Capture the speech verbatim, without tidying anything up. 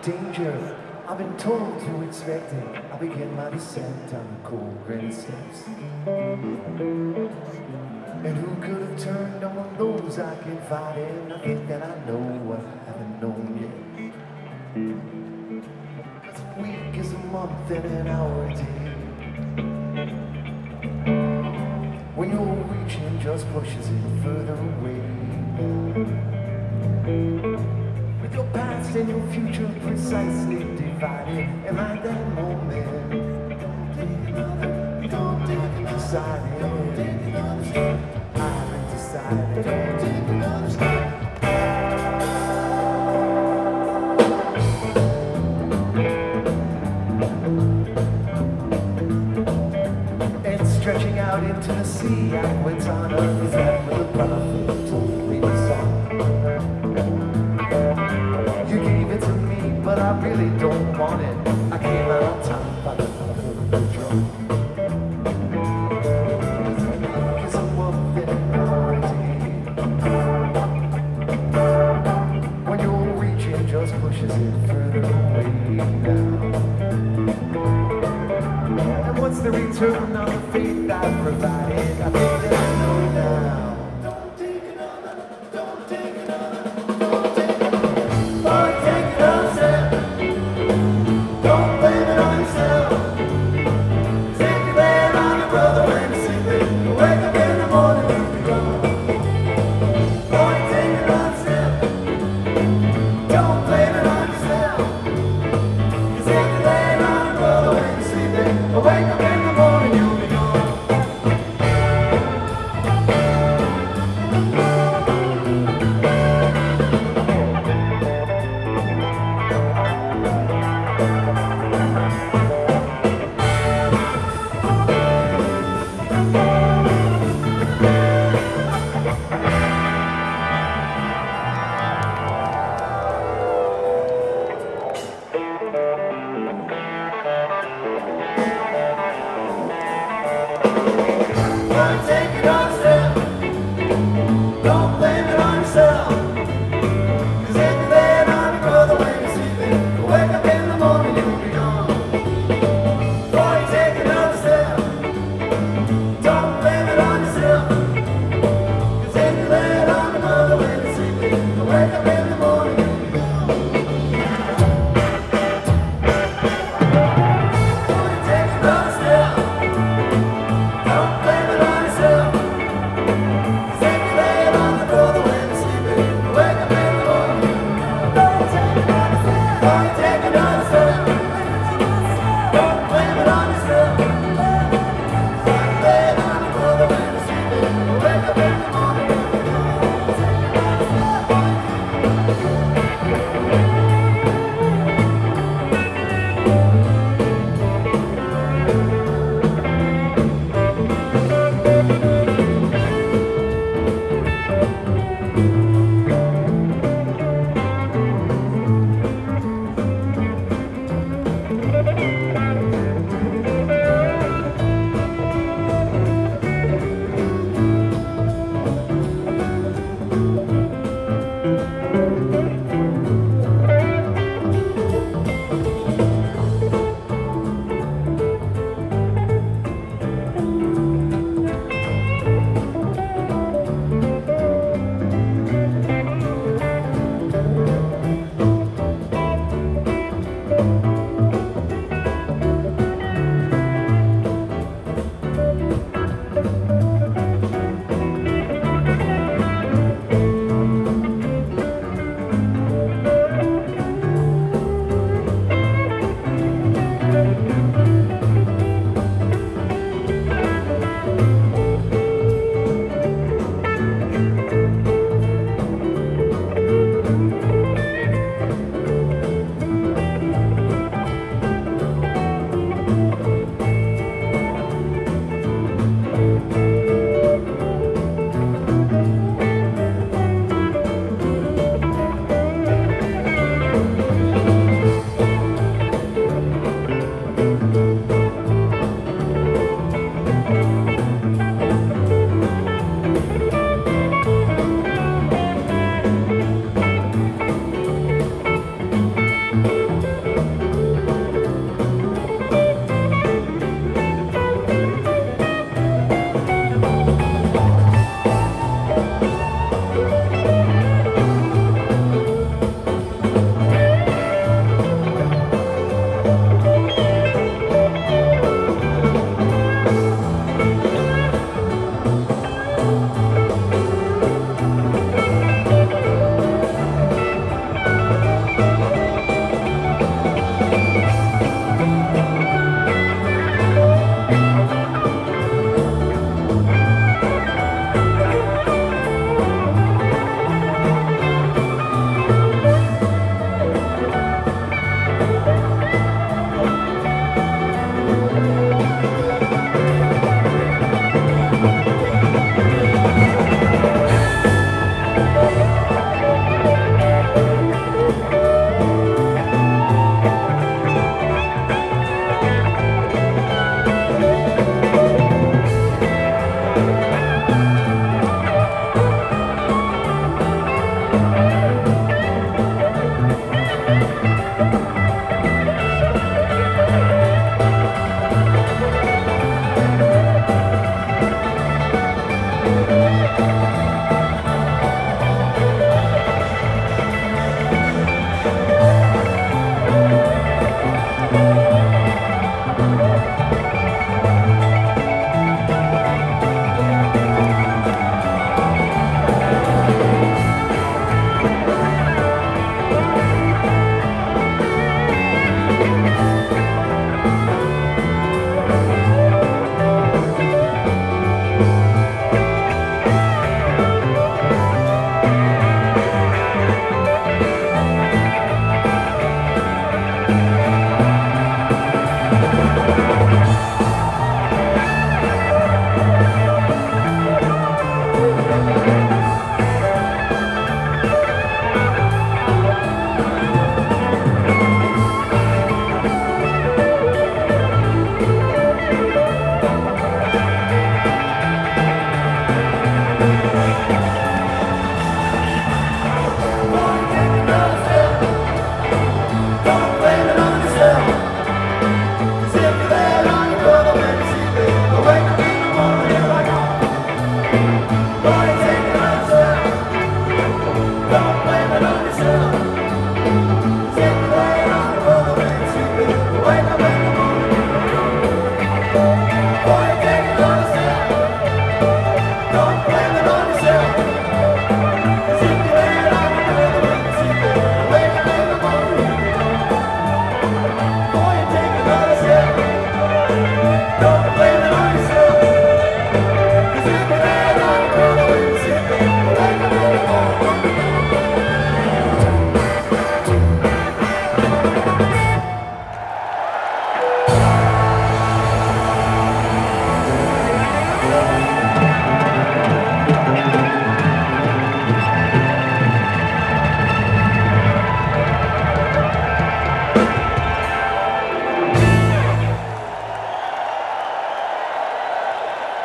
danger. I've been told to expect it. I begin my descent on the cold granite steps. And who could have turned on those I confide in? I think that I know what I haven't known yet. Cause a week is a month and an hour a day. When your reaching just pushes it further away. With your past and your future precisely divided. Am I that moment? Don't take another, don't take another decided. Don't take another step. I haven't decided. Don't take another step. And stretching out into the sea, I went on earth. Is that what the prophet told me to song? You gave it to me, but I really don't want it. I came out on top by the power of the drum. Cause I'm up in when your reaching just pushes it further away now. And what's the return on the faith I provided? I think that I know now. Don't take another, don't take another, don't take another. Boy, take another step. Don't blame it on yourself. Take your bed on your brother when you're sleeping. Wake up in the morning, you'll be gone. Boy, take another step. Don't blame it on yourself. Take your bed on your brother when you're sleeping. Wake up in the morning, you'll be gone.